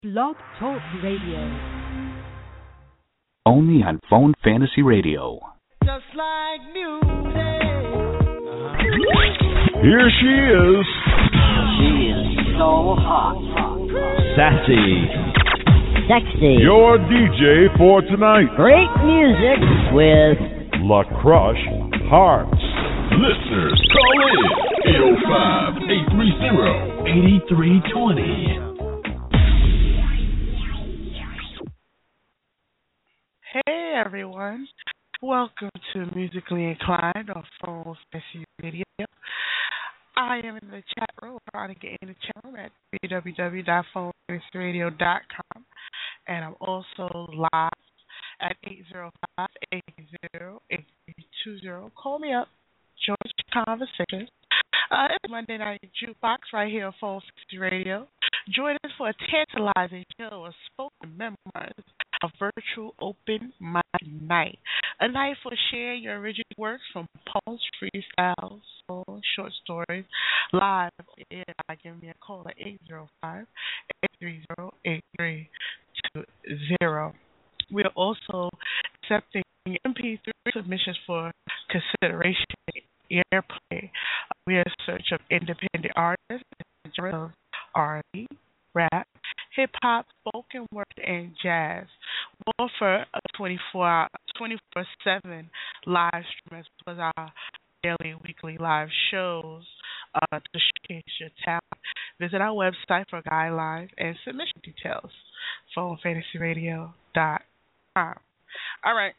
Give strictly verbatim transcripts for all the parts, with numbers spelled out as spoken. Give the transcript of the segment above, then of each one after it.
Blog Talk Radio. Only on Phone Fantasy Radio. Just like music. Here she is. She is so hot. Sassy. Sexy. Your D J for tonight. Great music with La Crush Hearts. Listeners, call in eight oh five, eight three zero, eight three two zero. Hey everyone, welcome to Musically Inclined on Phone Fantasy Radio. I am in the chat room, trying to get in the chat room at w w w dot phone fantasy radio dot com, and I'm also live at eight oh five, eight zero, eight three two zero. Call me up, join the conversation. Uh, it's Monday Night Jukebox right here on Phone Fantasy Radio. Join us for a tantalizing show of spoken memoirs, a virtual open mic night. A night for sharing your original works from poems, freestyles, songs, short stories, live in. Give me a call at eight oh five, eight three zero, eight three two zero. We are also accepting M P three submissions for consideration airplay. We are in search of independent artists, genre, R and B, rap, hip-hop, spoken word, and jazz. We offer a twenty-four seven live stream as well as our daily, weekly live shows uh, to showcase your talent. Visit our website for guidelines and submission details, phone fantasy radio dot com. All right.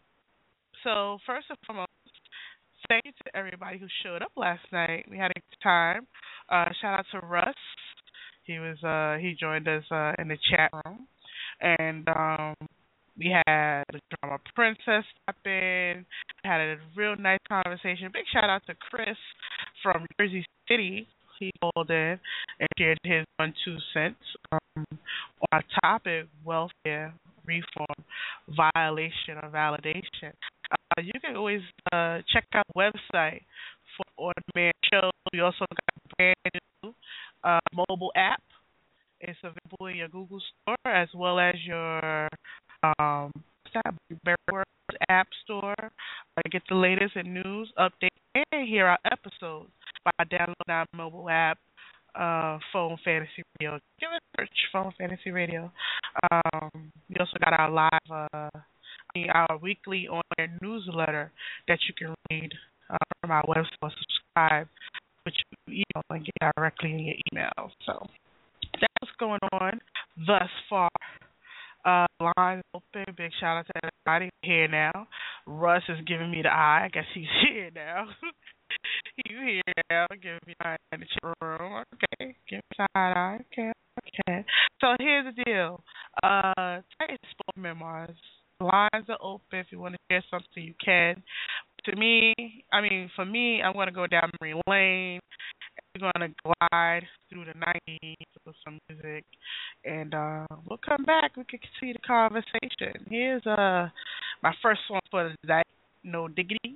So first and foremost, thank you to everybody who showed up last night. We had a good time. Uh, shout out to Russ. He was uh, he joined us uh, in the chat room, and um, we had the drama princess stop in. Had a real nice conversation. Big shout out to Chris from Jersey City. He called in and shared his one two cents um, on our topic: welfare reform, violation or validation. Uh, you can always uh, check out the website for on-demand shows. We also got a brand new uh, mobile app. It's available in your Google Store as well as your um, Blackberry App Store. Uh, get the latest and news, updates, and hear our episodes by downloading our mobile app, uh, Phone Fantasy Radio. Give it a search, Phone Fantasy Radio. Um, we also got our live... Uh, our weekly on-air newsletter that you can read uh, from our website or subscribe, which you know, and get directly in your email. So that's what's going on thus far. Uh, lines open. Big shout out to everybody here now. Russ is giving me the eye. I guess he's here now. He's here now. Giving me the eye in the chat room. Okay, give me side eye. Okay, okay. So here's the deal. Uh, Titan Sport Memoirs. Lines are open. If you want to share something, you can. To me, I mean, for me, I'm going to go down memory lane. We're going to glide through the nineties with some music, and uh, we'll come back. We can continue the conversation. Here's uh my first one for the night. No diggity,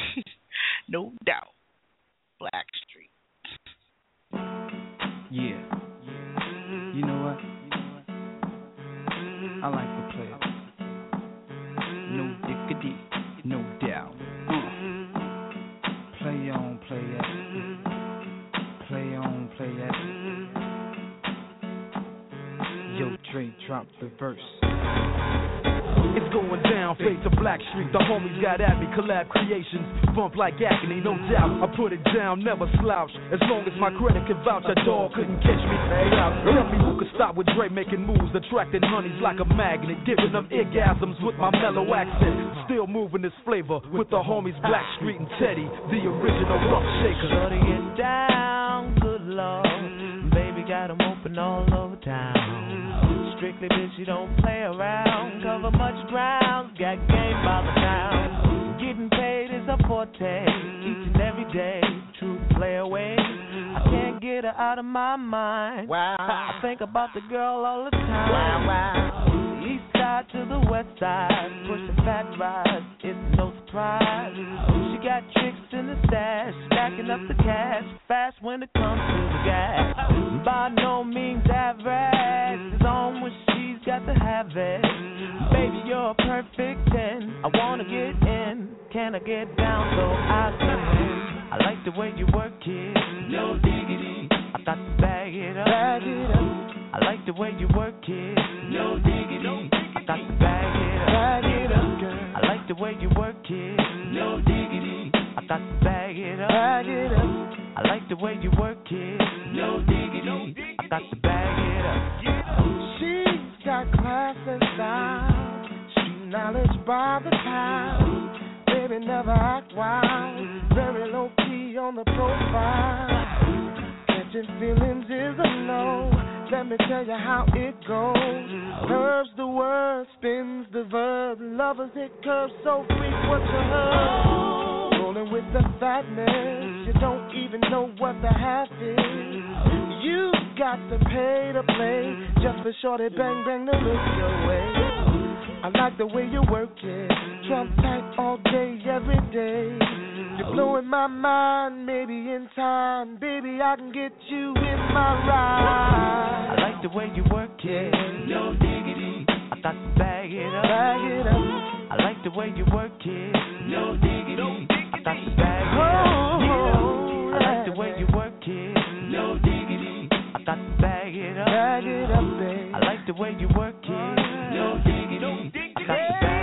no doubt. Blackstreet. Yeah. You know what? I like to play it. No diggity, no doubt. Uh. Play on, play that. Play on, play that. Yo, Dre, drop the verse. It's going down, fade to Blackstreet. The homies got at me, collab creations. Bump like agony, no doubt. I put it down, never slouch. As long as my credit can vouch, a dog couldn't catch me. Tell me who could stop with Dre making moves, attracting honeys like a magnet, giving them orgasms with my mellow accent. Still moving this flavor with the homies Blackstreet and Teddy, the original rough shaker. Shorty it down, good lord. Baby got 'em open all over town. Strictly bitch, you don't play around. Cover much ground, got game by the town. Getting paid is a forte, each and every day. True play away, I can't get her out of my mind. Wow, I think about the girl all the time. Wow, wow. East side ride to the west side, pushing fat rides, it's no surprise. She got tricks in the stash, stacking up the cash, fast when it comes to the gas. By no means average, it's on when she's got to have it. Baby, you're a perfect ten, I wanna get in, can I get down so I can win? I like the way you work it, no diggity, I got to bag it up, bag it up. I like the way you work it, no diggity, I got to bag it up, bag it up, girl. I like the way you work it, no diggity, I got to bag it up, bag it up. I like the way you work it, no diggity, I got to bag it up. She's got class and style, street knowledge by the pound. Baby never act wild, very low key on the profile. Catching feelings is a no. Let me tell you how it goes. Curves the word, spins the verb. Lovers hit curves so freak what you heard. Rolling with the fatness, you don't even know what the half is. You got to pay to play, just for shorty bang bang to look your way. I like the way you work it, Trump tight all day, every day. You're blowing my mind, maybe in time, baby, I can get you in my ride. I like the way you work it, no diggity, I got to bag it up, bag it up. I like the way you work it, no diggity, I got to bag it up. Yeah. I like the way you work it, no diggity, I got to bag it up, bag it up, babe. I like the way you work it, no diggity, I got to bag it up.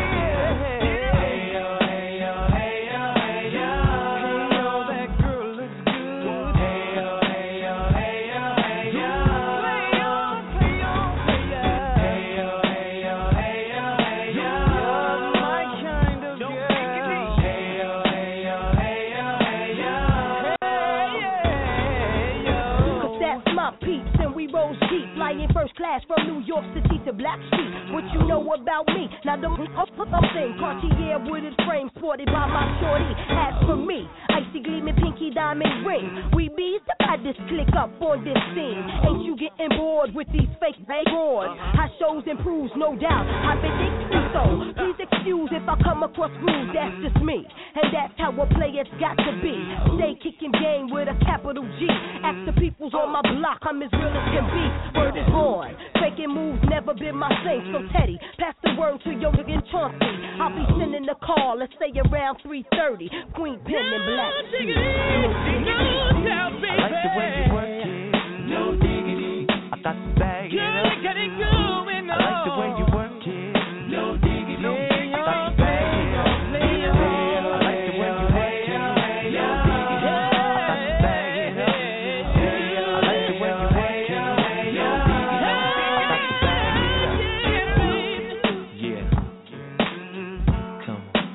First class from New York City to Blackstreet. What you know about me? Now don't I'm saying Cartier wooded frame sported by my shorty. As for me, icy gleaming pinky diamond ring. We bees to buy this click up on this scene. Ain't you getting bored with these fake broads? How shows improves, no doubt. I been thinking so. Please excuse if I come across rude. That's just me, and that's how a player's got to be. Stay kicking game with a capital G. Ask the peoples on my block, I'm as real as can be. Word is born. Faking moves never been my thing. So Teddy, pass the word to your nigga Chauncey. I'll be sending the call, let's say around three thirty. Queen Pen and Black Sheep. No doubt, baby. I like the way you work it, no diggity, I got to bag it up. Get it going on. I like the way you work it, no diggity, I got to bag it up. I like the way you work it, no diggity, I got to bag it up. I like the way you work it, no diggity, I got to bag it up. Yeah, come on.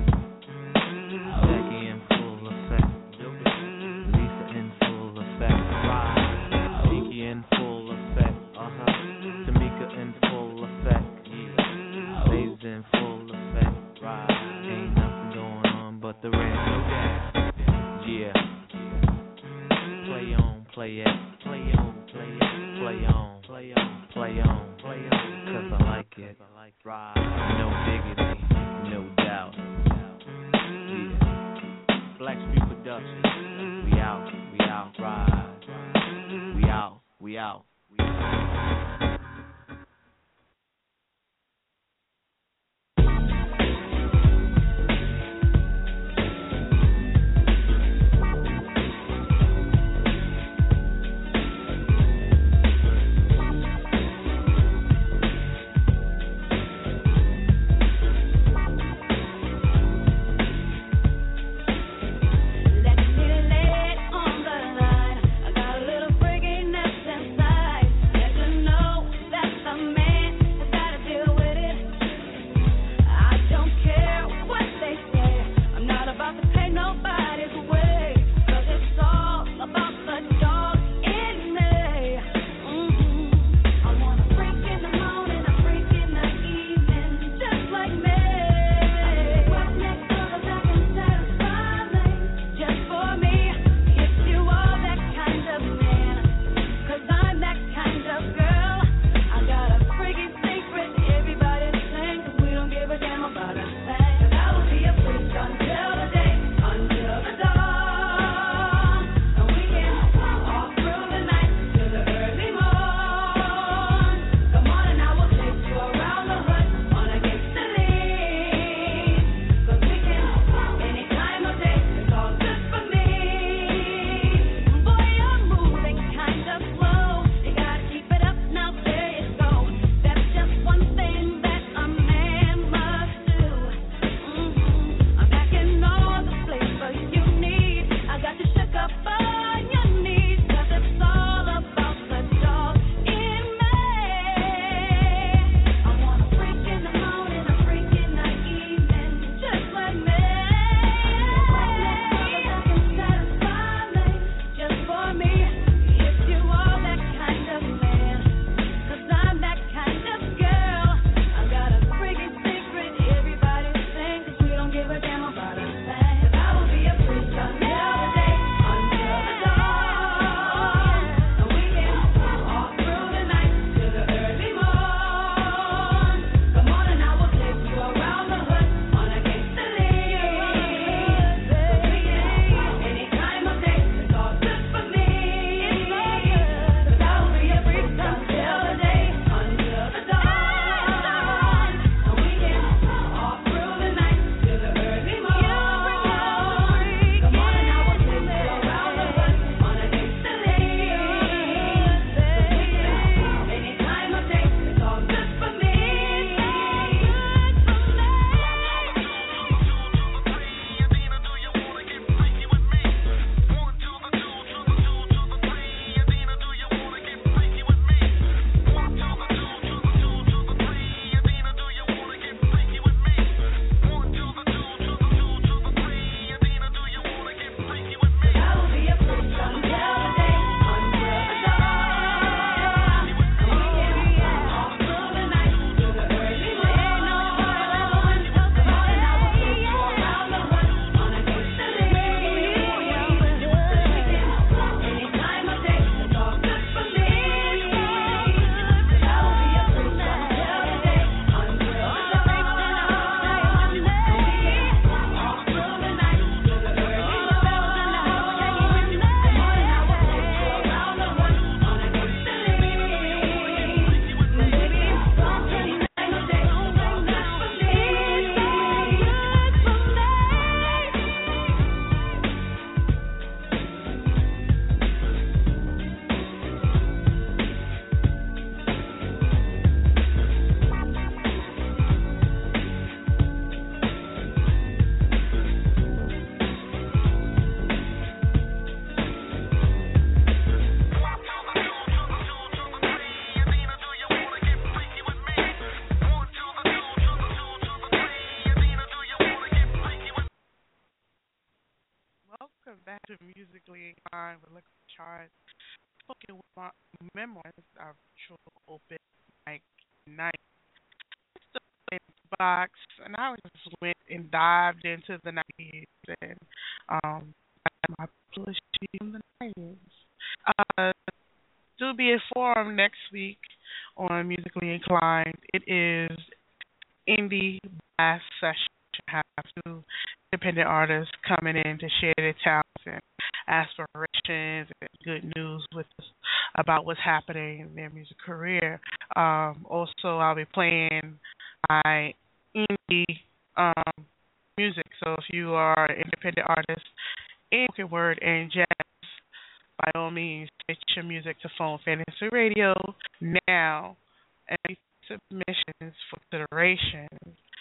Becky in full effect, Lisa in full effect, Pinky in full effect, uh-huh, Tamika in full effect, yeah, Lays in full effect, right, ain't nothing going on but the red, no gas, yeah, play on, play it, play on, play it, play on, play on, play on, play on, cause I like it, right, no diggity, no doubt, yeah, Black Street Productions, we out, we out, right, we out, we out, we out. Let me lay it on the line. I got a little freakiness inside. to Musically Inclined with Liquid Chart. Spoken with my memoirs, our true open mic night. In the box, and I just went and dived into the nineties and um, my publishing in the nineties. Uh, do be informed next week on Musically Inclined. It is Indie Blast Session. Have two independent artists coming in to share their talents and aspirations and good news with us about what's happening in their music career. Um, also, I'll be playing my indie um, music. So if you are an independent artist in spoken word and jazz, by all means, get your music to Phone Fantasy Radio now and submissions for consideration.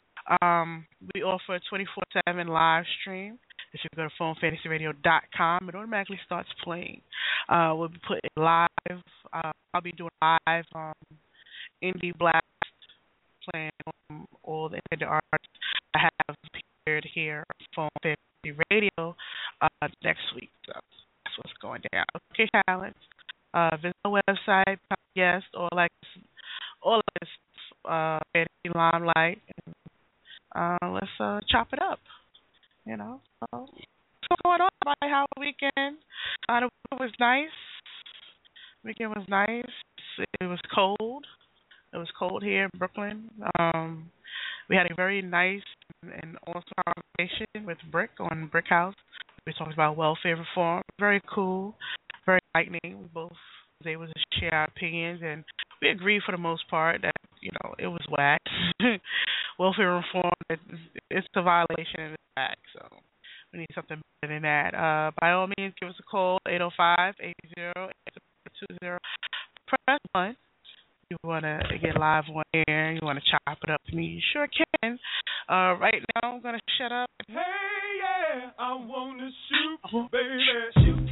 Um, we offer a twenty-four seven live stream. If you go to phone fantasy radio dot com, it automatically starts playing. Uh, we'll be putting live. Uh, I'll be doing live um, Indie Blast, playing um, all the indie artists I have appeared here on Phone Fantasy Radio uh, next week. So that's what's going down. Okay, talents. Uh, visit our website, guest, or like all of this uh, Fantasy Limelight. And, Uh, let's uh, chop it up, you know. So, what's going on? Everybody, how was the weekend? Uh, the weekend was nice. The weekend was nice. It was cold. It was cold here in Brooklyn. Um, we had a very nice and awesome conversation with Brick on Brick House. We talked about welfare reform. Very cool, very enlightening. We both was able to share our opinions, and we agreed for the most part that, you know, it was whack. Welfare reform, it's, it's a violation and it's whack, so we need something better than that. Uh, by all means, give us a call, eight oh five, eight oh, eight two zero. Press one. You want to get live on air, you want to chop it up to me, you sure can. Uh, right now, I'm going to shut up. Hey, yeah, I want to shoot, baby, shoot.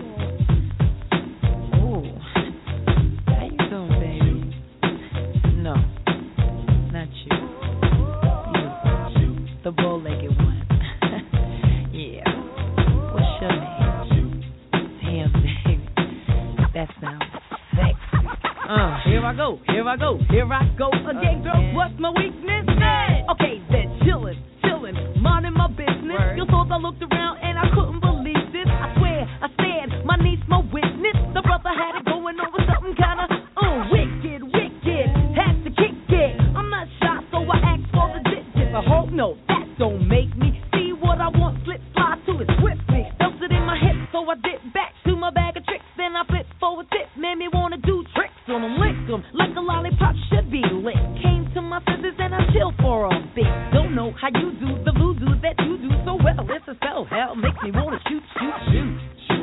Oh, how you doing, baby? No, not you. You, the bow-legged one. Yeah. What's your name? Damn, baby. That sounds sexy. Uh, here I go, here I go, here I go again, girl. What's my weakness? Hey. Okay, then chillin', chillin', minding my business. Word. You thought I looked around and I couldn't believe this. I swear, I said, my niece, my witness. The brother had it going on with something kinda uh, wicked, wicked. Had to kick it. I'm not shy, so I asked for the digits. I hope no, that don't make me see what I want. Slip, slide to it swiftly. Felt it in my hip, so I dip back to my bag of tricks. Then I flip for a tip, made me wanna do tricks on them, lick them like a lollipop should be lit. Came to my senses and I chill for a bit. Don't know how you do the voodoo that you do so well. It's a spell, hell makes me wanna shoot, shoot, shoot.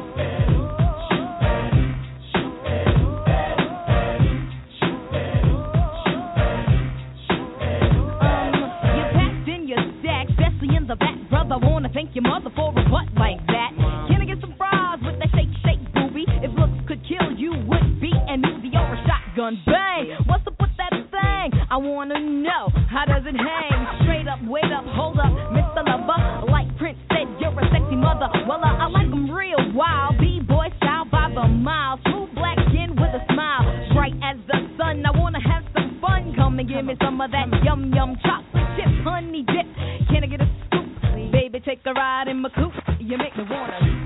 In the back, brother, wanna thank your mother for a butt like that. Can I get some fries with that shake, shake, booby? If looks could kill you, would be an Uzi or a shotgun. Bang! What's up with that thing? I wanna know, how does it hang? Straight up, wait up, hold up, Mister Lover. Like Prince said, you're a sexy mother. Well, uh, I like them real wild. B-boy style by the mile. Smooth black skin with a smile. Bright as the sun, I wanna have some fun. Come and give me some of that yum yum chocolate chip honey dip. Can I get a scoop? Baby, take a ride in my coupe. You make me wanna.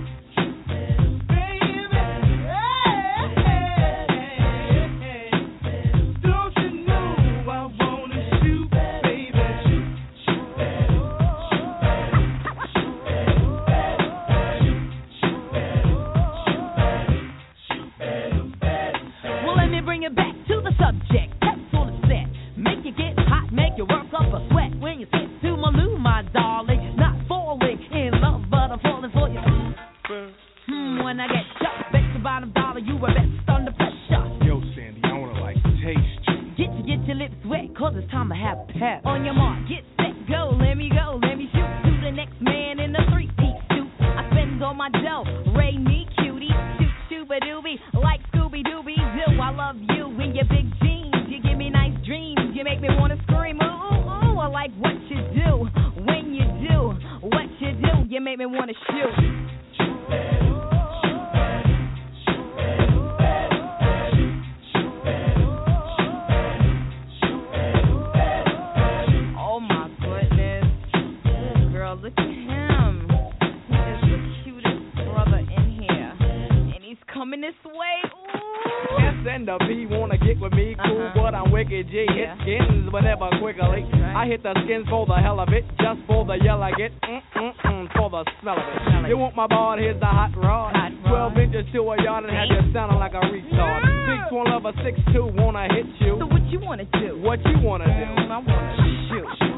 Subject, that's all it said. Make you get hot, make you work up a sweat when you sit to my loo, my darling. Not falling in love, but I'm falling for you. Hmm, when I get shot, bet your bottom dollar, you were best under pressure. Yo, Sandy, I wanna like taste you. Get you, get your lips wet, cause it's time to have pep. On your mark, get set, go, let me go, let me shoot to the next man in a three-piece suit. I spend all my dough, Ray me cutie, shoot, shooba doobie, like Scooby Dooby Doo. I love you in your big jeans, you give me nice dreams, you make me wanna scream, ooh, ooh, ooh. I like what you do, when you do, what you do, you make me wanna shoot. Oh my goodness. This girl, look at him. He is the cutest brother in here. And he's coming this way. Ooh. S and the P wanna get with me, cool, Uh-huh. but I'm wicked G. Yeah. Hit skins whenever quickly. Right. I hit the skins for the hell of it, just for the yell I get, mm-mm-mm, for the smell of it. Smell it. You want my ball, here's the hot rod. Hot rod. twelve inches to a yard and have you sounding like a retard. six one lover, six two, wanna hit you. So what you wanna do? What you wanna do? Mm, I wanna shoot.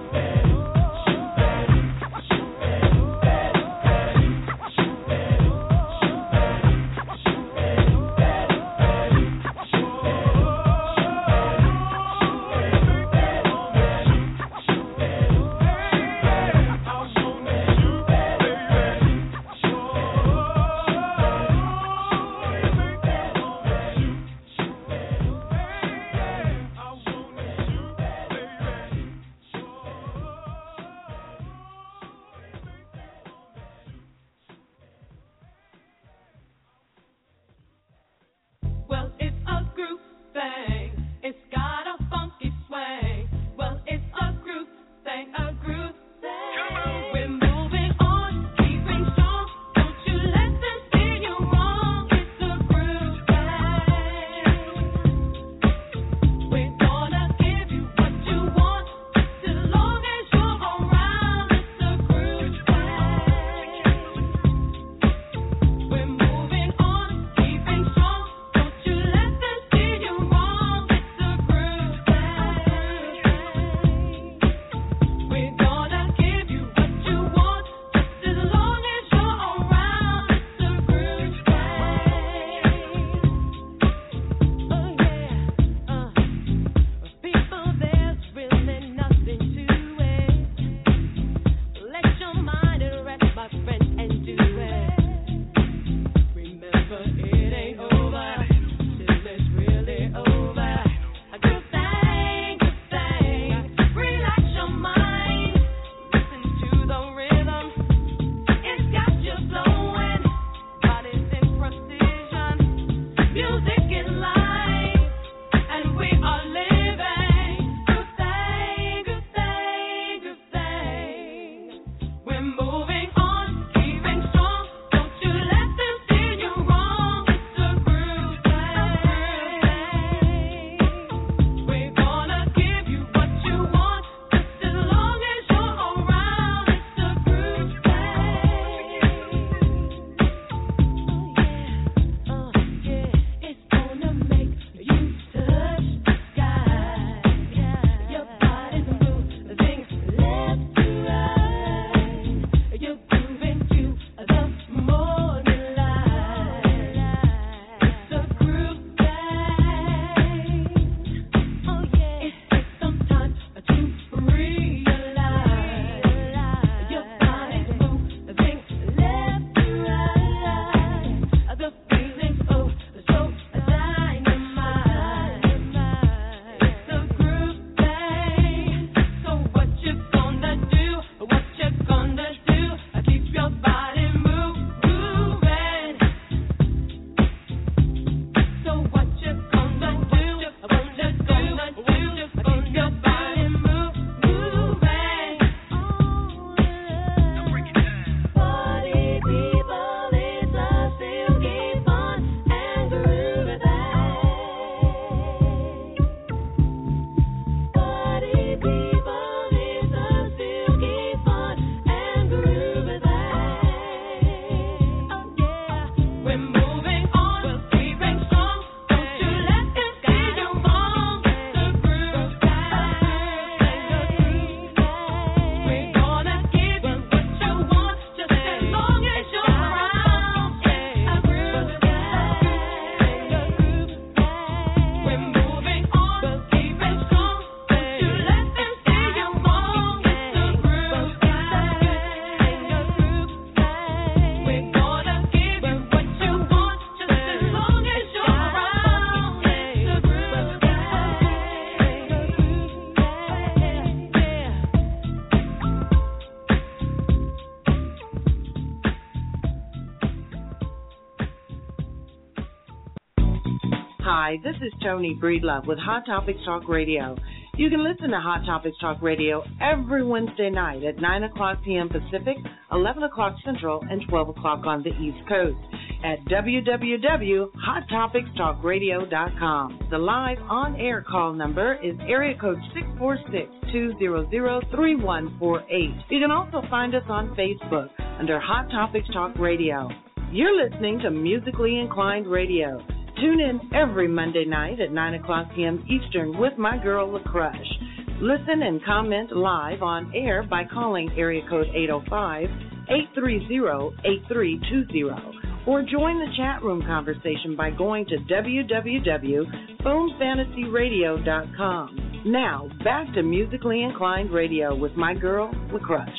Hi, this is Tony Breedlove with Hot Topics Talk Radio. You can listen to Hot Topics Talk Radio every Wednesday night at nine o'clock p.m. Pacific, eleven o'clock Central, and twelve o'clock on the East Coast at w w w dot hot topics talk radio dot com. The live on-air call number is area code six four six, two zero zero, three one four eight. You can also find us on Facebook under Hot Topics Talk Radio. You're listening to Musically Inclined Radio. Tune in every Monday night at nine o'clock p.m. Eastern with my girl, La Crush. Listen and comment live on air by calling area code eight oh five, eight three zero, eight three two zero or join the chat room conversation by going to w w w dot phone fantasy radio dot com. Now, back to Musically Inclined Radio with my girl, La Crush.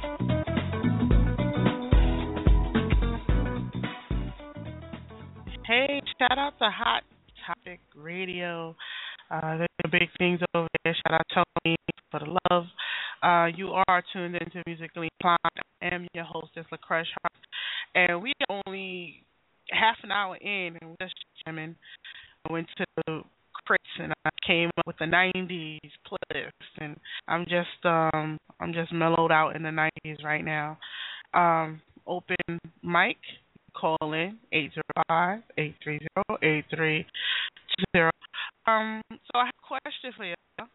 Hey, shout out to Hot Topic Radio. Uh, there's big things over there. Shout out Tony for the love. Uh, you are tuned into Musically Inclined. I am your hostess, La Crush Hart. And we are only half an hour in, and we're just jamming. I went to the crates, and I came up with the nineties playlist, and I'm just um, I'm just mellowed out in the nineties right now. Um, open mic. Call in eight zero five, eight three zero, eight three two zero. Um, so I have a question for you.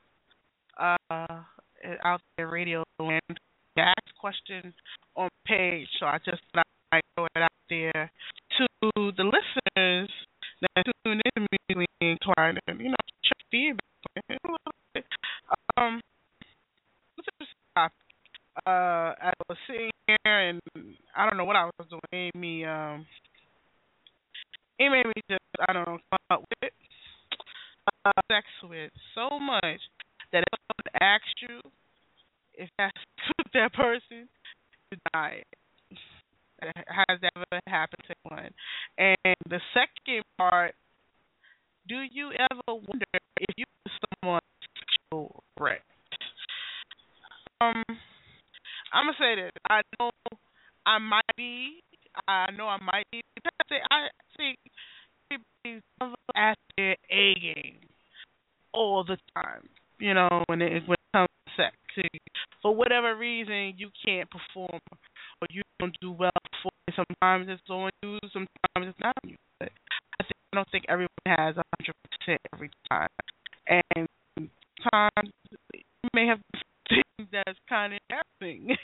Uh, out there, radio land. I asked a question on page, so I just thought I might throw it out there to the listeners that tune in to Musically Inclined and, you know, check feedback a little bit. Um, what's the topic? Uh, I was sitting here and I don't know what I was doing. It made me, um, it made me just, I don't know, come up with uh, sex with so much that if someone asks you if that's that person, you die. Has that ever happened to anyone? And the second part, do you ever wonder if you were someone's sexual threat? Um. I'm going to say this. I know I might be. I know I might be. I think people at their A game all the time, you know, when it, when it comes to sex. For whatever reason, you can't perform or you don't do well for it. Sometimes it's on you, sometimes it's not on you. But I, think, I don't think everyone has one hundred percent every time. And sometimes you may have things that's kind of embarrassing.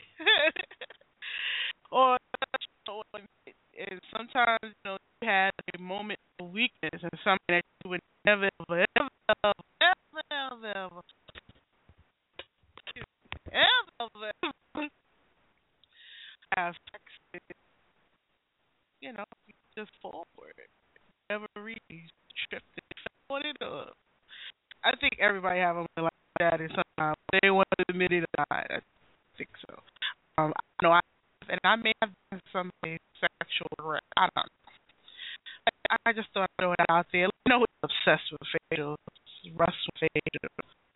or, or and sometimes, you know, you had a moment of weakness and something that you would never, ever, ever, ever, ever, ever, ever, ever have sex with, you know, you just forward. Never really tripped and felt it up. I think everybody have a moment like that and sometimes they want to admit it or not. I think so. Um, I know I and I may have been somebody's sexual threat. I don't know. I, I just thought I'd throw it out there. You know who's obsessed with facial, Russ with facial.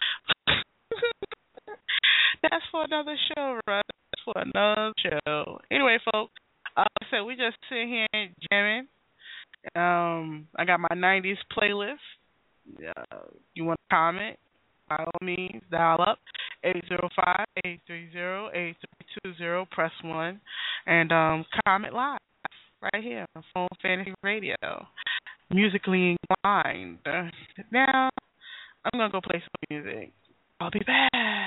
That's for another show, Russ. That's for another show. Anyway, folks, uh, so we just sitting here jamming. Um, I got my nineties playlist. Uh, you want to comment? By all means, dial up eight zero five, eight three zero, eight three two zero, press one, and um, comment live right here on Phone Fantasy Radio. Musically Inclined. Uh, now, I'm going to go play some music. I'll be back.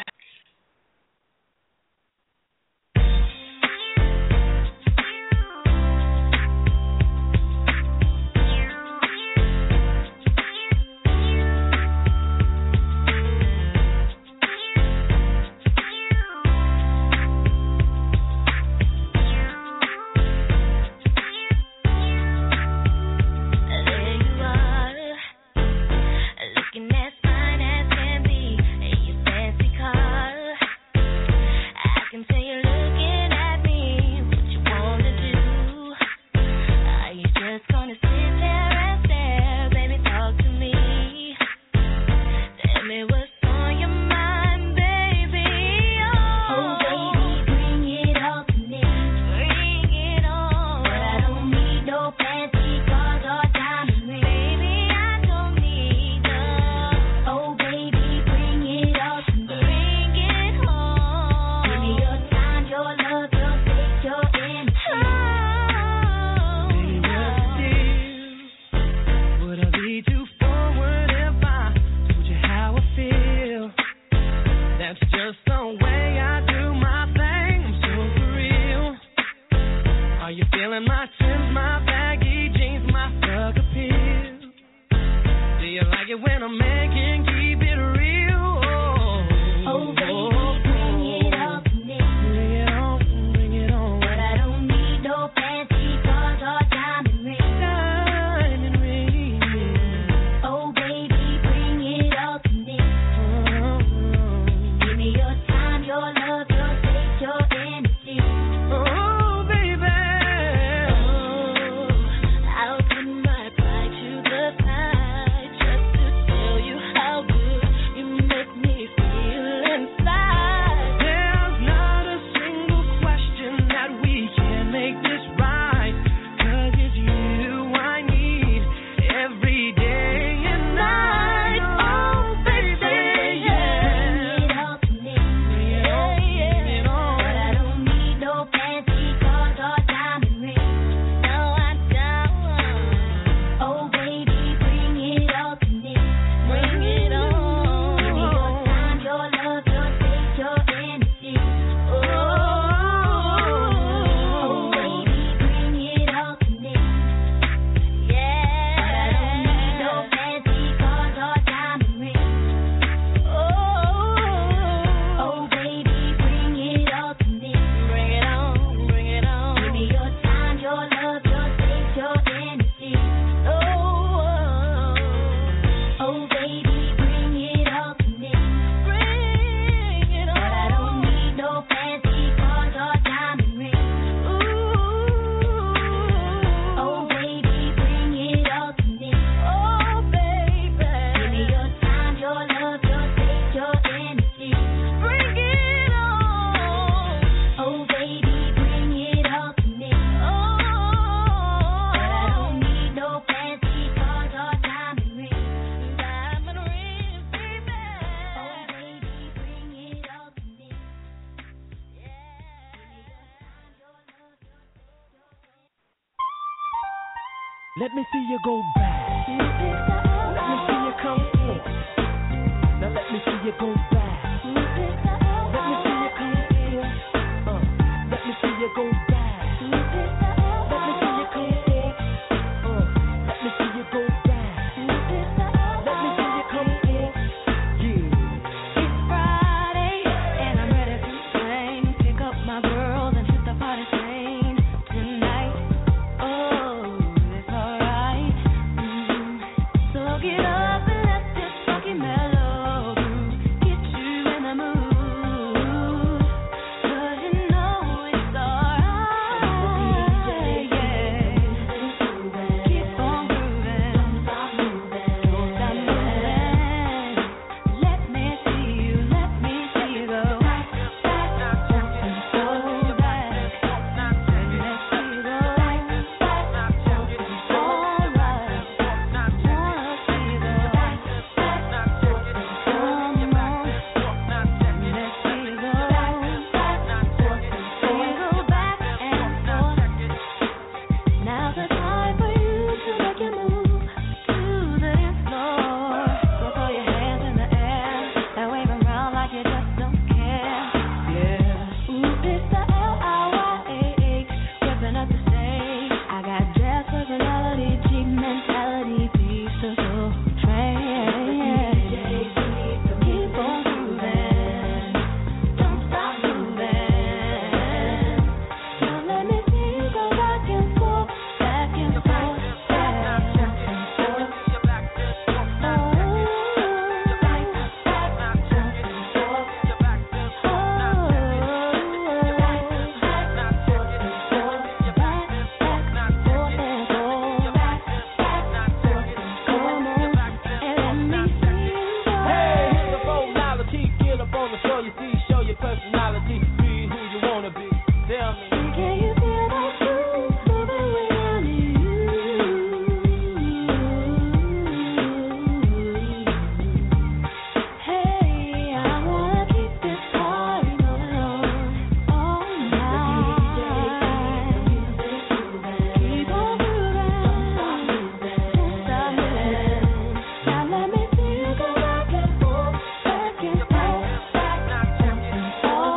Looking as fine as can be, and you fancy in my Timbs, my baggy jeans, my thug appeal. Do you like it when a man can keep it real? Oh, oh baby, bring it on to me. Bring it on, bring it on. But I don't need no fancy cars or diamond rings. Diamond rings. Oh baby, bring it all to me. Oh, give me your time, your love, your space, your energy. Oh baby, oh, I'll put my pride to the side just to tell you how good you make me feel inside. There's not a single question that we can make this right, 'cause it's you I need every day and night. Oh baby, yeah. Bring it all to me. Yeah, yeah. But I don't need no fancy cars or diamond rings. No, I don't. Oh baby, bring it all to me. Bring it on. Give me your time, your love, your space, your energy. Oh, oh baby, bring it all to me. Yeah. But I don't need no fancy cars or diamond rings. Oh, oh baby, bring it all to me. Bring it on, bring it on. Give me your time, your love, your space, your energy. Oh, oh baby, bring it all to me. Bring it on. But I don't need no fancy cars or diamond rings. Ooh, oh baby, bring it all to me. Oh baby, give me your time, your love, your space, your energy. Bring it on. Oh baby, bring it all to me. Oh, but I don't need no fancy cars or diamond rings. Diamond rings, baby. Oh baby, bring it all to me. Let me see you go back. Let me see you come forth. Now let me see you go back. Let me see you come forth. Uh, let me see you go back. Let me see you come forth. Uh, let me see you go back. Let me see you come forth. Yeah. It's Friday and I'm ready to swing. Pick up my girls and hit the party scene tonight. Oh, it's alright. Mm. So get up and let this funky melody get you in the mood. 'Cause you know it's alright. Yeah. Keep on grooving. Don't stop moving. Let me see you, let me see you go back, back, jumping so back. Let me see you go back, back, jumping so right. Wanna see you go back, back, jumping so on. Let me see you go back, back, jumping so you go back and forth. Now's the time for you to make your move to the dance floor. So throw your hands in the air and wave 'em around like you just don't care. Yeah. Ooh, it's the L I Y A H, whipping up the stage. I got jazz personality, G mentality, peace to soul train. Keep on grooving, don't stop moving. Now let me see you go back and forth, back and forth, back, jumping so. Oh, back, back, jumping so. Oh, back, back, jumping so. Back, back, forth and go. Back, back, jumping. Come on and let me see you go. Hey, here's the phonality. Get up on the show, you see, show your personality. Be who you wanna be. Tell me. Can you feel that groove moving around you? Hey, I wanna keep this party going on all night. Keep on grooving, don't stop moving. Now let me see you go back and forth, back and forth, back, jumping all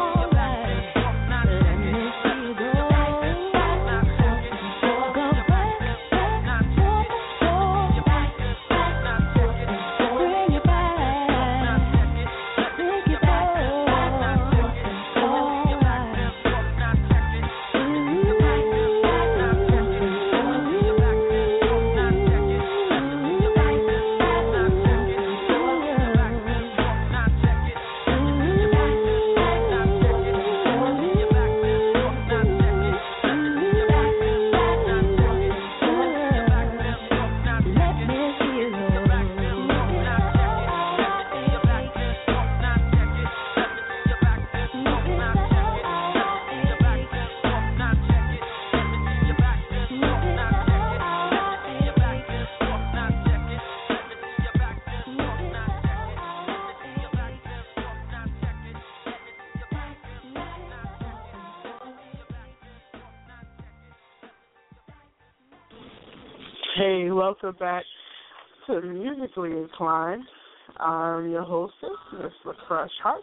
Hey, welcome back to Musically Inclined. I'm your hostess, Miss LaCrush Hart.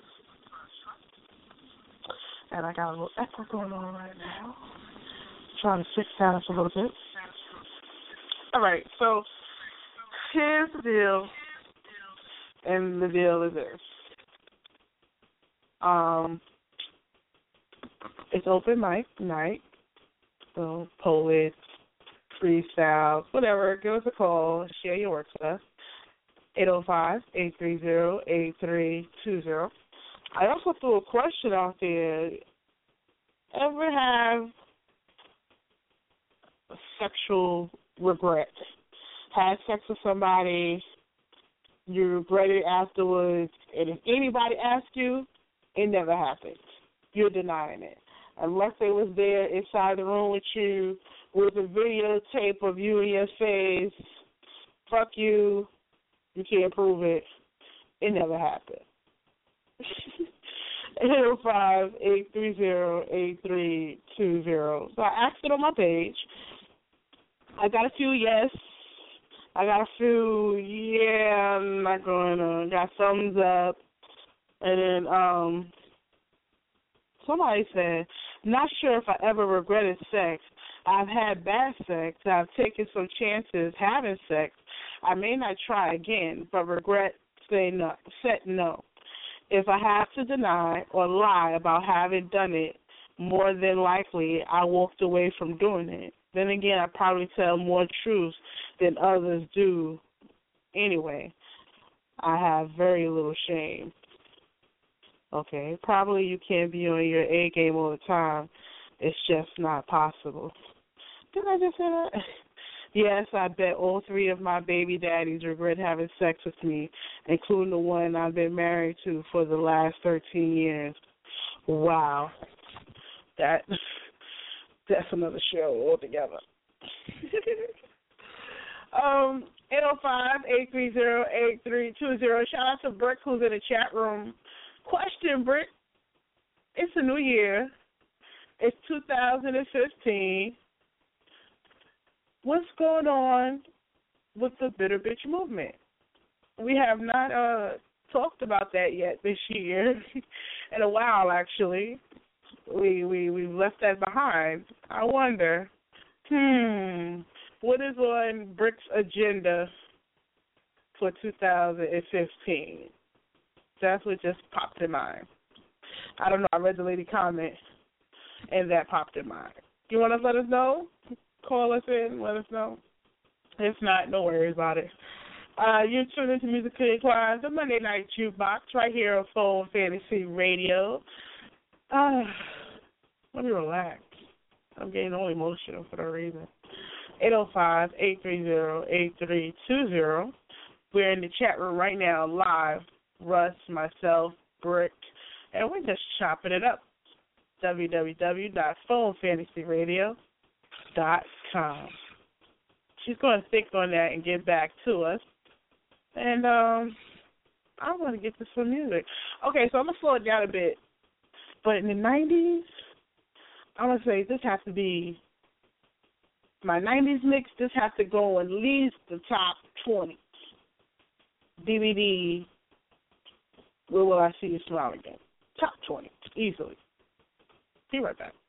And I got a little echo going on right now. Trying to fix that up a little bit. All right, so here's the deal. And the deal is this. Um, it's open mic night. So poets, freestyle, whatever. Give us a call. Share your work with us. eight oh five, eight three zero, eight three two zero. I also threw a question out there. Ever have sexual regret? Had sex with somebody, you regret it afterwards, and if anybody asks you, it never happened. You're denying it. Unless they was there inside the room with you with a videotape of you in your face, fuck you, you can't prove it. It never happened. eight oh five, eight three zero, eight three two zero. So I asked it on my page. I got a few yes. I got a few, yeah, I'm not going to. Got thumbs up. And then um, somebody said, not sure if I ever regretted sex. I've had bad sex. I've taken some chances having sex. I may not try again, but regret say no, said no. If I have to deny or lie about having done it, more than likely I walked away from doing it. Then again, I probably tell more truths than others do anyway. I have very little shame. Okay, probably you can't be on your A game all the time. It's just not possible. Did I just say that? Yes, I bet all three of my baby daddies regret having sex with me, including the one I've been married to for the last thirteen years. Wow. That, that's another show altogether. um, eight oh five, eight three zero, eight three two zero. Shout out to Brick who's in the chat room. Question, Brick. It's a new year. It's two thousand fifteen. What's going on with the Bitter Bitch movement? We have not uh, talked about that yet this year, in a while actually. We we we've left that behind. I wonder, hmm, what is on Brick's agenda for two thousand fifteen? That's what just popped in mind. I don't know. I read the lady comment, and that popped in mind. You want to let us know? Call us in, let us know. If not, no worries about it. Uh, you're tuned into Musically Inclined, the Monday Night Jukebox, right here on Phone Fantasy Radio. Uh, let me relax. I'm getting all emotional for no reason. eight oh five, eight three zero, eight three two zero. We're in the chat room right now, live. Russ, myself, Brick, and we're just chopping it up. w w w dot phone fantasy radio dot com. She's going to think on that and get back to us. And um, I want to get to some music. Okay, so I'm going to slow it down a bit. But in the nineties, I'm going to say this has to be my nineties mix. This has to go at least the top twenty. D V D, Where Will I See You Smile Again? Top twenty, easily. Be right back.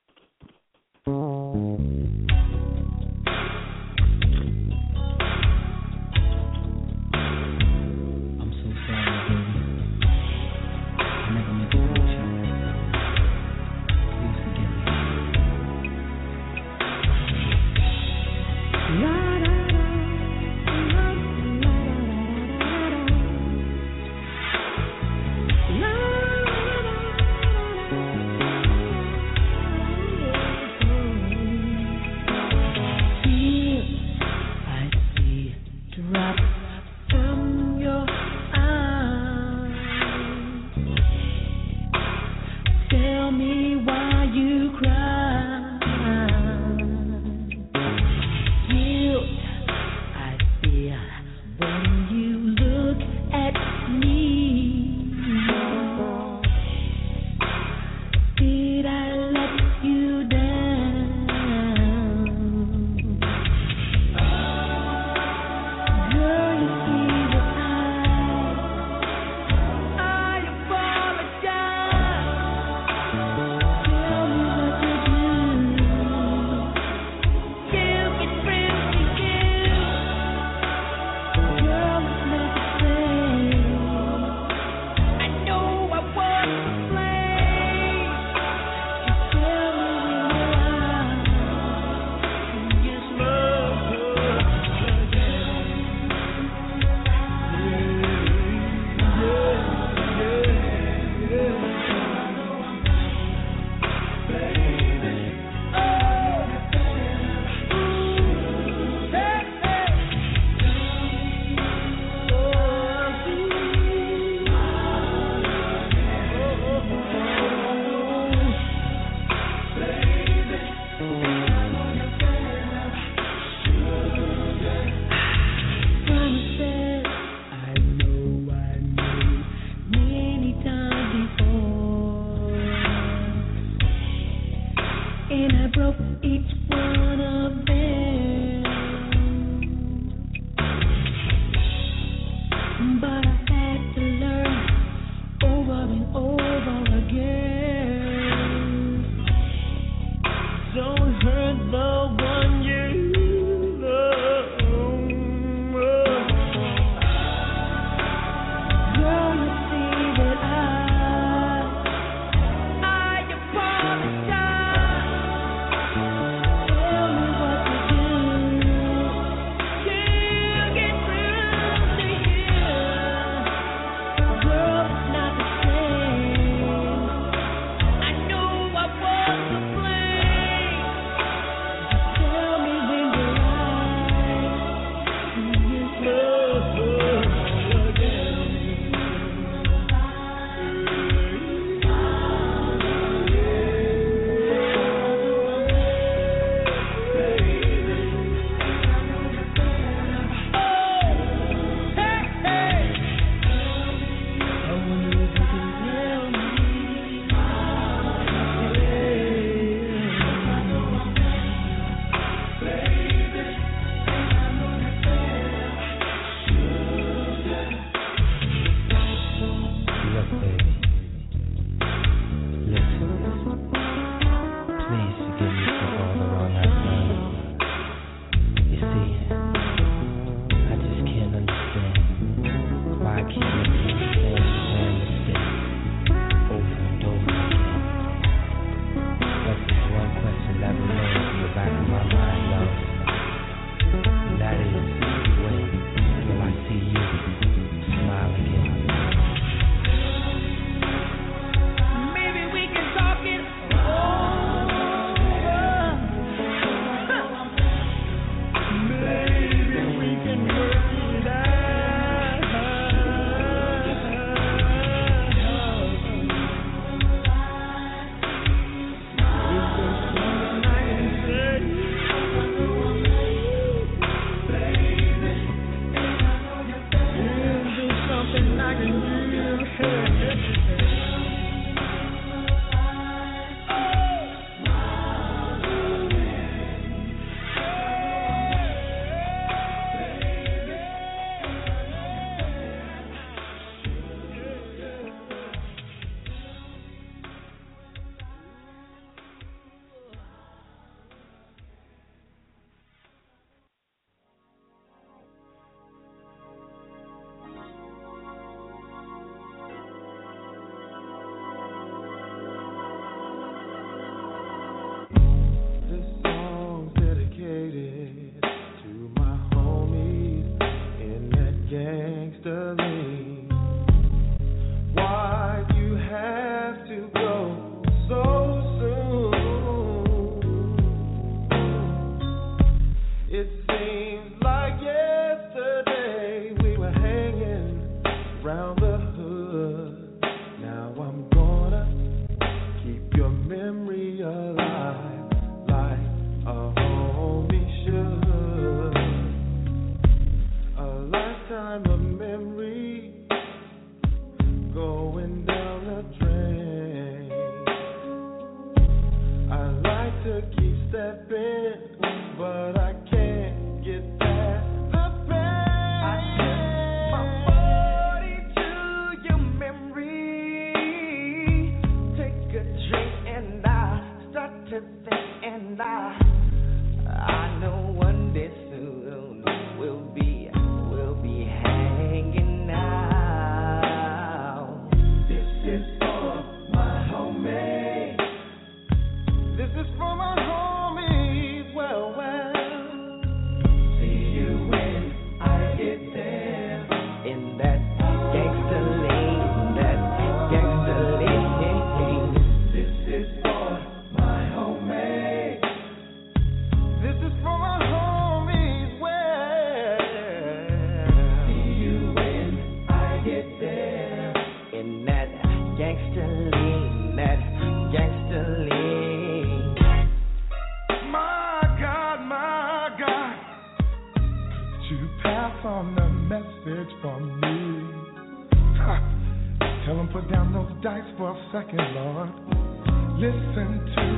Tell him put down those dice for a second, Lord. Listen to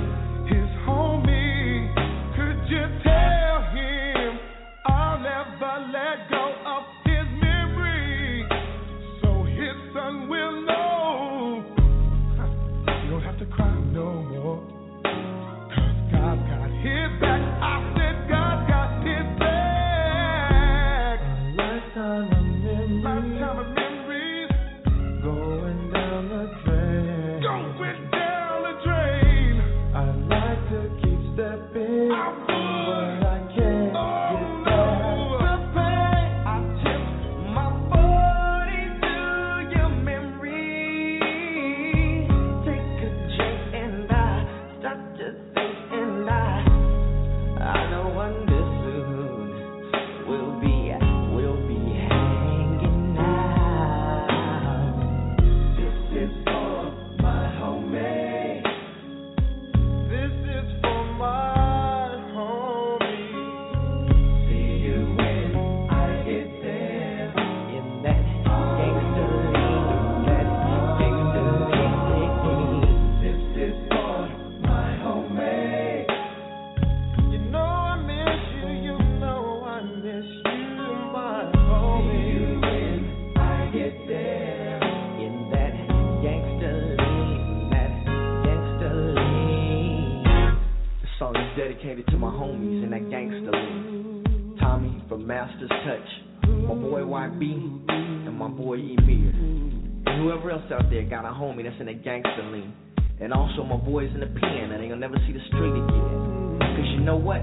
dedicated to my homies in that gangster league. Tommy from Master's Touch, my boy Y B, and my boy Emir. And whoever else out there got a homie that's in that gangster league. And also my boys in the pen that ain't gonna never see the street again. Cause you know what?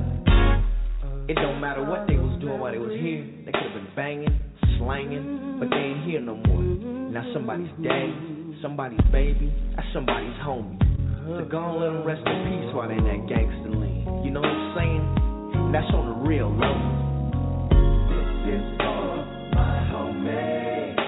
It don't matter what they was doing while they was here. They could have been banging, slanging, but they ain't here no more. Now somebody's daddy, somebody's baby, that's somebody's homie. So go and let them rest in peace while they in that gangster lean. You know what I'm saying? That's on the real level. This is for my homie.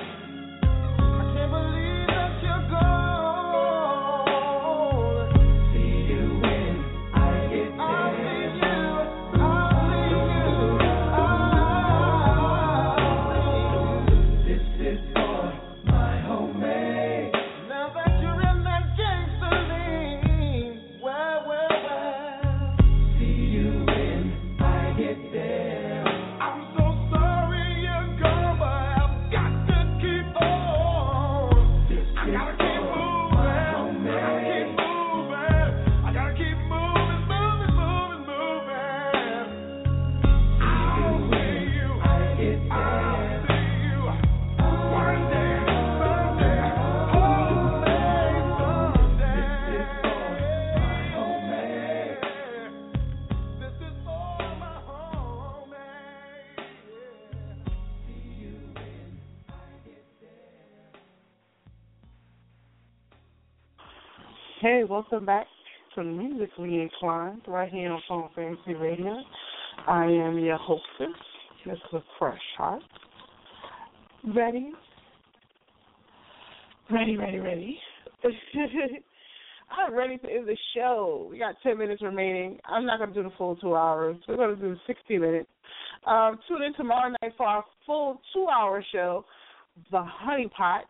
Hey, welcome back to Musically Inclined, right here on Phone Fantasy Radio. I am your hostess, Miss Fresh Heart. Ready? Ready, ready, ready. I'm ready to end the show. We got ten minutes remaining. I'm not going to do the full two hours. We're going to do sixty minutes. Um, tune in tomorrow night for our full two-hour show, The Honey Pot.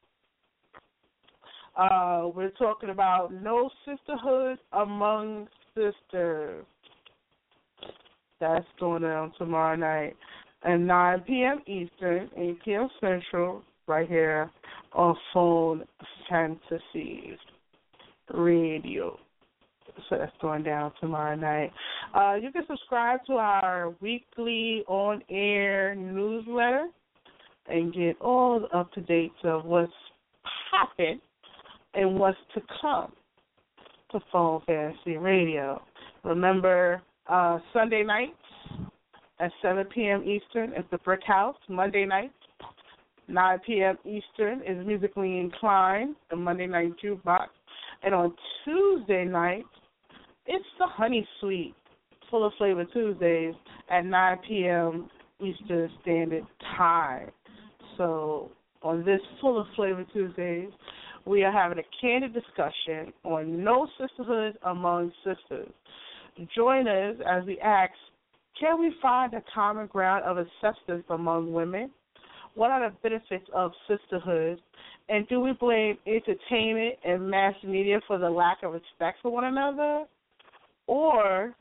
Uh, we're talking about no sisterhood among sisters. That's going on tomorrow night at nine p.m. Eastern, eight p.m. Central, right here on Phone Fantasy Radio. So that's going down tomorrow night. Uh, you can subscribe to our weekly on-air newsletter and get all the up-to-dates of what's happened and what's to come to Phone Fantasy Radio. Remember, uh, Sunday nights at seven p.m. Eastern is the Brick House. Monday nights, nine p.m. Eastern is Musically Inclined, the Monday Night Jukebox. And on Tuesday night, it's the Honey Suite, Full of Flavor Tuesdays at nine p.m. Eastern Standard Time. So on this Full of Flavor Tuesdays, we are having a candid discussion on no sisterhood among sisters. Join us as we ask, can we find a common ground of acceptance among women? What are the benefits of sisterhood? And do we blame entertainment and mass media for the lack of respect for one another? or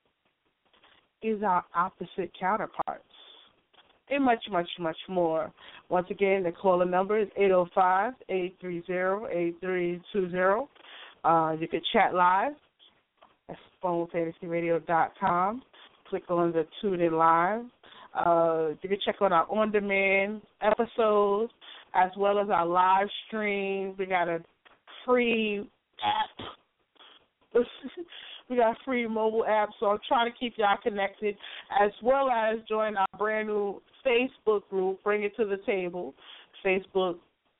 is our opposite counterparts, and much, much, much more. Once again, the caller number is eight oh five, eight three zero, eight three two zero. Uh, you can chat live at phone fantasy radio dot com. Click on the Tune In Live. Uh, you can check out our on-demand episodes as well as our live stream. We got a free app. We got a free mobile app, so I'm trying to keep y'all connected, as well as join our brand new Facebook group, Bring It to the Table. Facebook,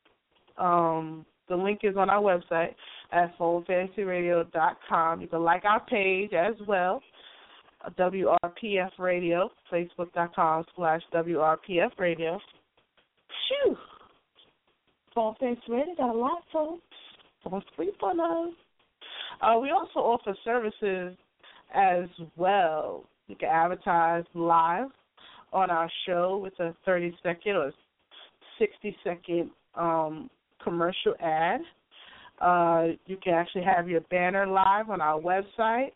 um, the link is on our website at phone fantasy radio dot com. You can like our page as well, W R P F Radio, facebook dot com slash W R P F Radio. Phew! Phone Fantasy Radio got a lot, folks. Don't sleep on us. Uh, we also offer services as well. You can advertise live on our show with a thirty-second or sixty-second um, commercial ad. Uh, you can actually have your banner live on our website.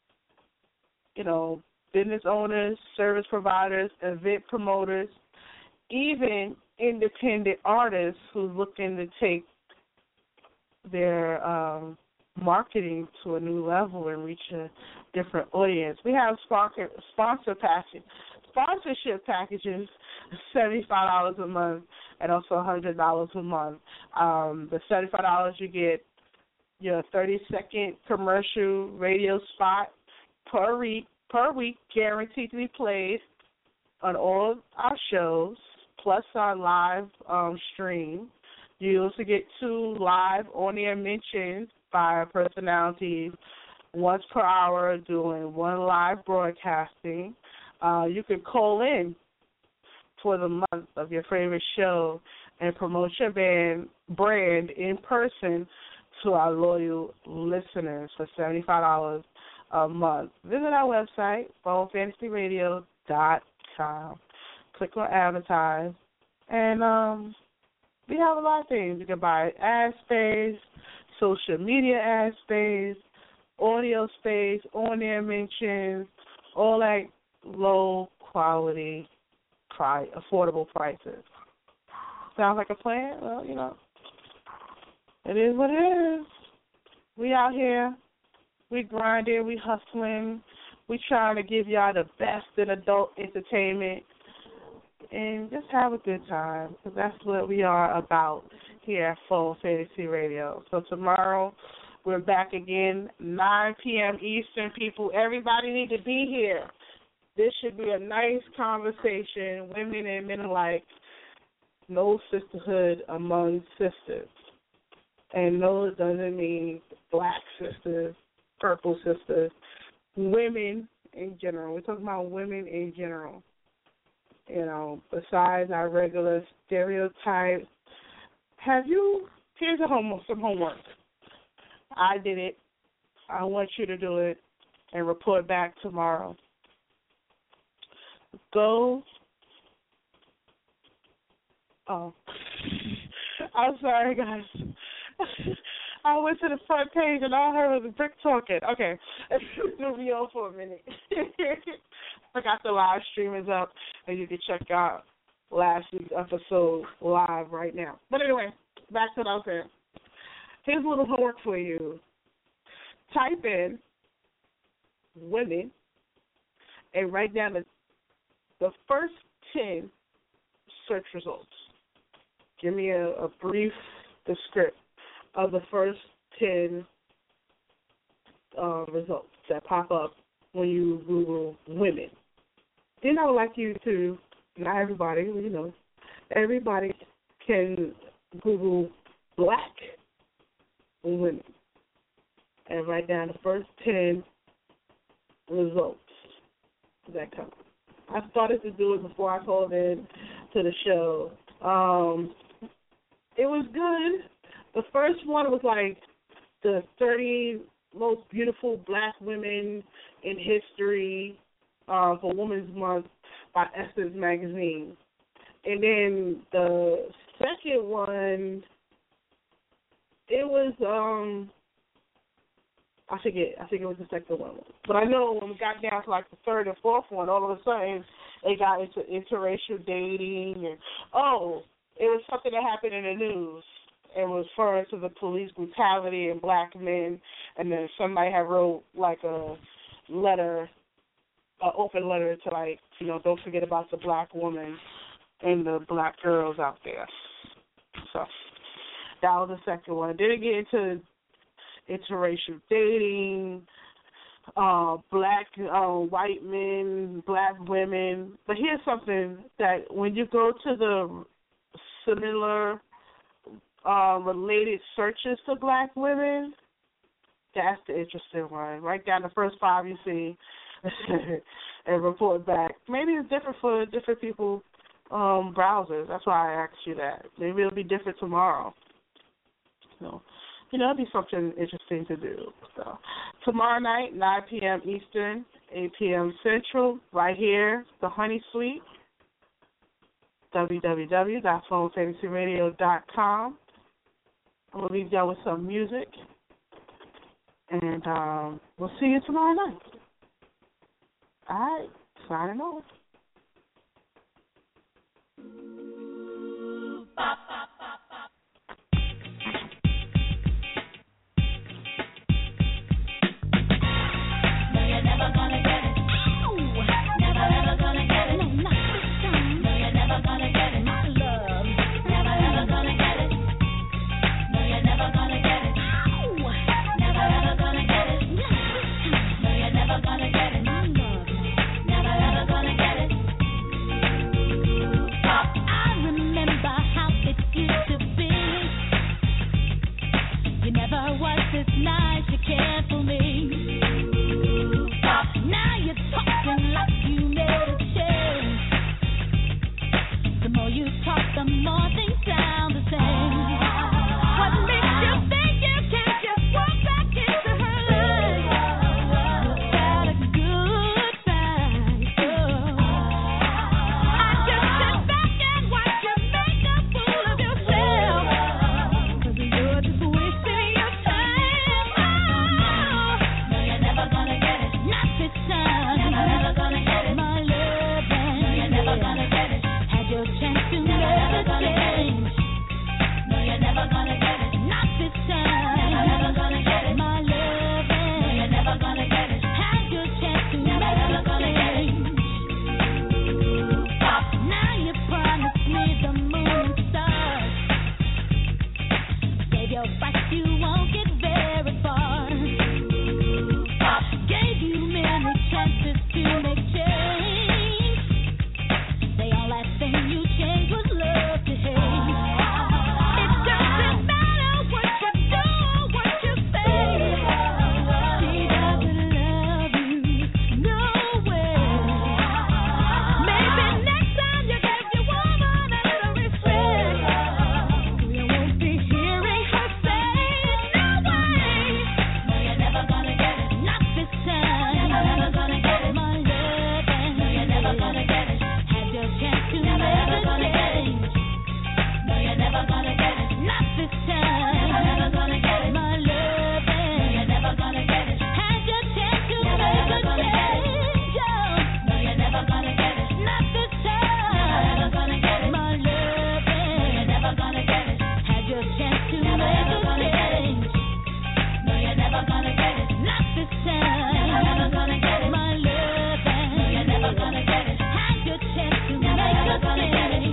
You know, business owners, service providers, event promoters, even independent artists who's looking to take their um, marketing to a new level and reach a different audience. We have sponsor sponsor package, sponsorship packages, seventy-five dollars a month and also one hundred dollars a month. Um, the seventy-five dollars you get your thirty-second commercial radio spot per week, per week, guaranteed to be played on all our shows, plus our live um, stream. You also get two live on-air mentions by personalities once per hour doing one live broadcasting. Uh, you can call in for the month of your favorite show and promote your band brand in person to our loyal listeners for seventy-five dollars a month. Visit our website, phone fantasy radio dot com. Click on advertise, and um, we have a lot of things. You can buy ad space, social media ad space, audio space, on-air mentions, all that low-quality, pri- affordable prices. Sounds like a plan? Well, you know, it is what it is. We out here. We grinding. We hustling. We trying to give y'all the best in adult entertainment and just have a good time, because that's what we are about here at Full Fantasy Radio. So tomorrow we're back again, nine p.m. Eastern, people. Everybody need to be here. This should be a nice conversation, women and men alike. No sisterhood among sisters. And no, it doesn't mean black sisters, purple sisters, women in general. We're talking about women in general. You know, besides our regular stereotypes. Have you, here's a home, some homework. I did it. I want you to do it and report back tomorrow. Go. Oh. I'm sorry, guys. I went to the front page and all I heard was a brick talking. Okay. Threw me on for a minute. I got the live stream is up, and you can check out last week's episode live right now. But anyway, back to what I was saying. Here's a little homework for you. Type in women and write down the, the first ten search results. Give me a, a brief description of the first ten uh, results that pop up when you Google women. Then I would like you to, not everybody, you know, everybody can Google black women and write down the first ten results that come. I started to do it before I called in to the show. Um, it was good. The first one was like the thirty most beautiful black women in history uh, for Women's Month by Essence Magazine. And then the second one, it was, um, I forget. I think it was the second one. But I know when we got down to like the third and fourth one, all of a sudden they got into interracial dating and oh, it was something that happened in the news. It was referring to the police brutality in black men, and then somebody had wrote like a letter, an open letter to like, you know, don't forget about the black woman and the black girls out there. So that was the second one. Didn't get into interracial dating, uh, black, uh, white men, black women. But here's something that when you go to the similar uh, related searches to black women, that's the interesting one. Write down the first five you see and report back. Maybe it's different for different people. Um, browsers. That's why I asked you that. Maybe it'll be different tomorrow. So, you know, it'll be something interesting to do. So, tomorrow night, nine p.m. Eastern, eight p.m. Central, right here, the Honey Suite, w w w dot phone fantasy radio dot com. I'm going to leave y'all with some music, and um, we'll see you tomorrow night. All right, signing off. Bop, bop, bop, bop. No, you're never gonna get it. Ow! Never ever gonna get it. No, not this time. No, you're never gonna get it. My love. Never ever gonna get it. No, you're never gonna get it. Ow! Never ever gonna get it. Not this time. No, you're never gonna get it. My love. Never ever gonna get it. I remember how it used to be. You never was this nice, you cared for me. Now you're talking like you made a change. The more you talk, the more things sound the same. What makes you think you can't just walk back into her life? You've got a good side. Oh. I just sit back and watch you make a fool of yourself. 'Cause you're just wasting your time. Oh. No, you're never gonna get it. Not this time. Never, never gonna get it. My love. No, you're never gonna get it. Had your chance to make a change. No, you're never gonna get it. Not this time. Never, never gonna get it. My love. No, you're never gonna get it. Had your chance to make a change. Now you promised me the moon and stars. Save your fight, you won't get very far. Gave you many chances to make change. The only last thing you changed was love to hate. It doesn't matter what you do or what you say. She doesn't love you, no way. Maybe next time you give your woman a little respect, you won't be hearing her say, no way. No, you're never gonna get it. Not this time. Never, never gonna get it. My love. No, you're never gonna get it. Had your chance to never, never gonna get it. No, you're never gonna get it. Not this time. Never, never gonna get it. My love. No, you're never gonna get it. Had your chance to never, never gonna get it. No, you're never gonna get it. Not this time. Never, never gonna get it. My love. No, you're never gonna get it. Had your chance to never, never gonna get it. No, you're never gonna get it. Not this time. Never, never gonna get it. My love. No, you're never gonna get it. Had your chance to never, never gonna get it.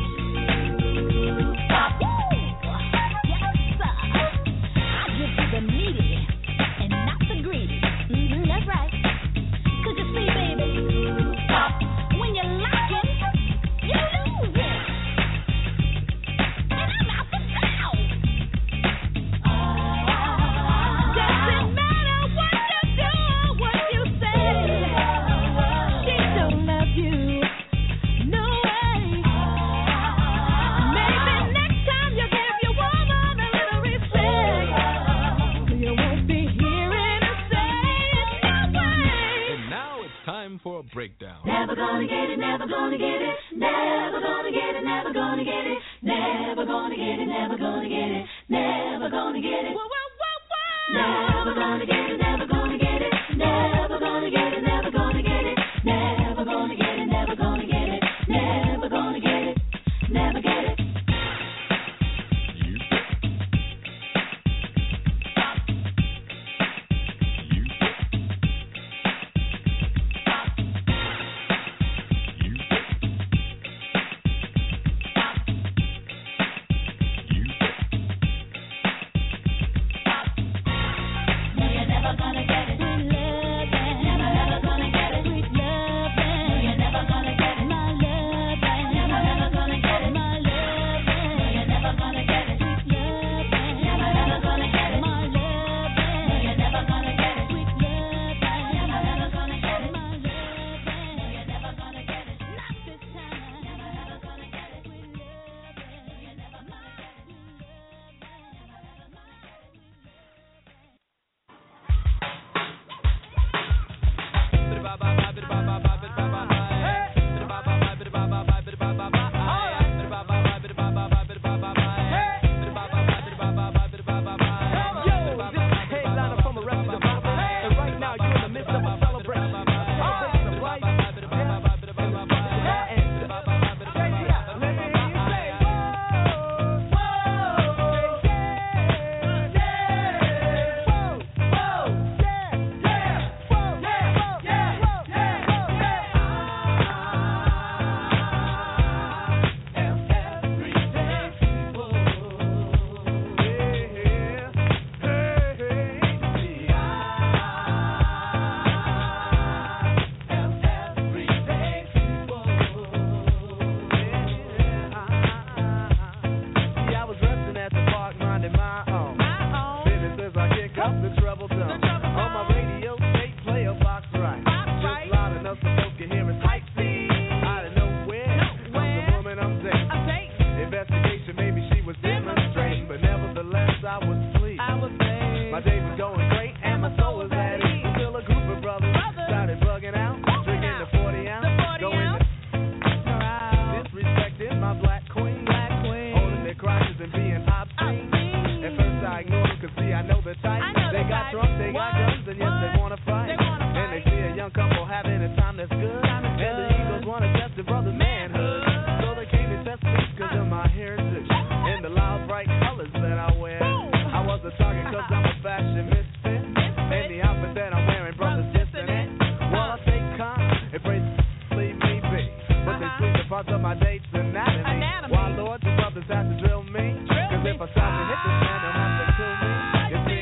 Stop. Yes, sir. I give you the needy and not the greedy. Mm-hmm, that's right. 'Cause you see, baby, when you're lacking, you lose it. And I'm out the town. Doesn't matter what you do or what you say. She don't love you, no way. Maybe next time you give your woman a little respect, you won't be hearing her say, no way. And now it's time for a breakdown. Never gonna get it, never gonna get it, never gonna get it, never gonna get it, never gonna get it, never gonna get it, never gonna get it, never gonna get it, never my soul was at ease. Until a group of brothers started bugging out, drinking the forty ounce, going to disrespecting my black queen, holding their crotches and being obscene. At first I ignored them, cause see I know the type. They got drunk, they got guns, and yes they wanna fight. And they see a young couple having a time that's good, and the Eagles wanna test the brother's manhood. So they came to test me cause of my heritage and the loud bright colors that I wear. I was a target cause I'm a fashion misfit, and the outfit that I'm wearing, brothers dissing it. Well I stay calm and pray leave me be, but they switch the parts of my date's anatomy. Why Lord, the brothers have to drill me, cause if I stop and hit the stand they'll have to kill me. You see,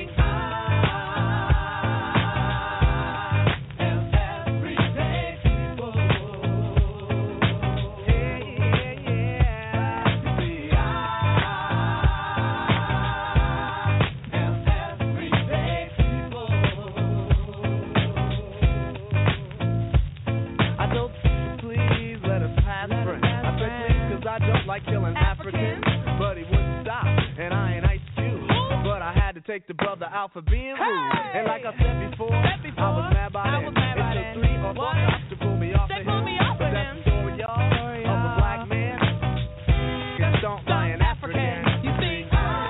like killing Africans, but he wouldn't stop, and I ain't Ice Cube, but I had to take the brother out for being rude, and like I said before, I was mad by him, it took three or four cops to pull me off of him, but that's the story, y'all, of a black man, gets stomped by an African, you see.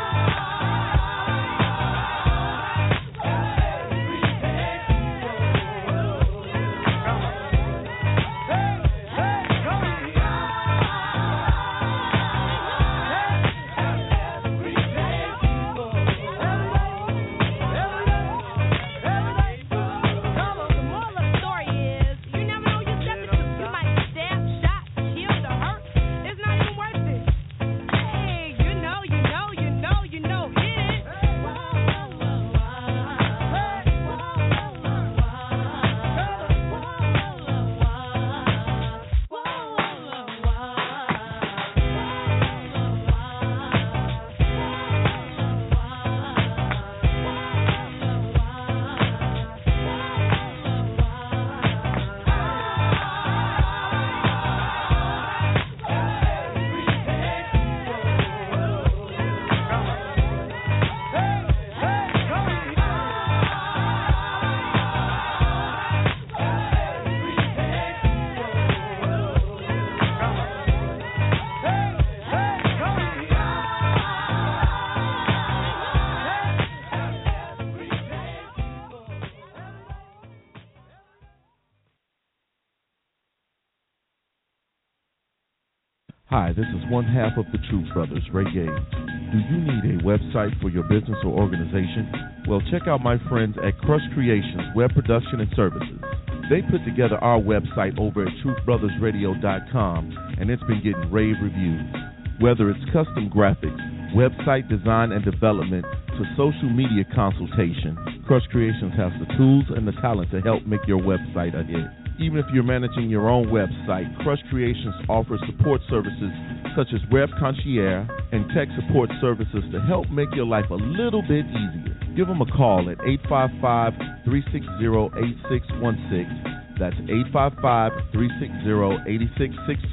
Hi, this is one half of the Troop Brothers, Ray Gay. Do you need a website for your business or organization? Well, check out my friends at Crush Creations Web Production and Services. They put together our website over at truth brothers radio dot com, and it's been getting rave reviews. Whether it's custom graphics, website design and development, to social media consultation, Crush Creations has the tools and the talent to help make your website a hit. Even if you're managing your own website, Crush Creations offers support services such as Web Concierge and tech support services to help make your life a little bit easier. Give them a call at eight five five, three six zero, eight six one six. That's eight five five, three six zero, eight six one six,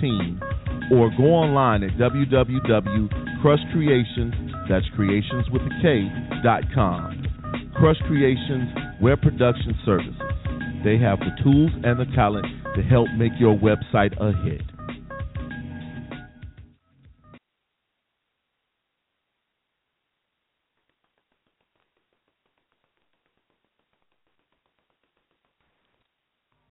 or go online at w w w dot crush creations, that's creations with a K, dot com. Crush Creations Web Production Services. They have the tools and the talent to help make your website a hit.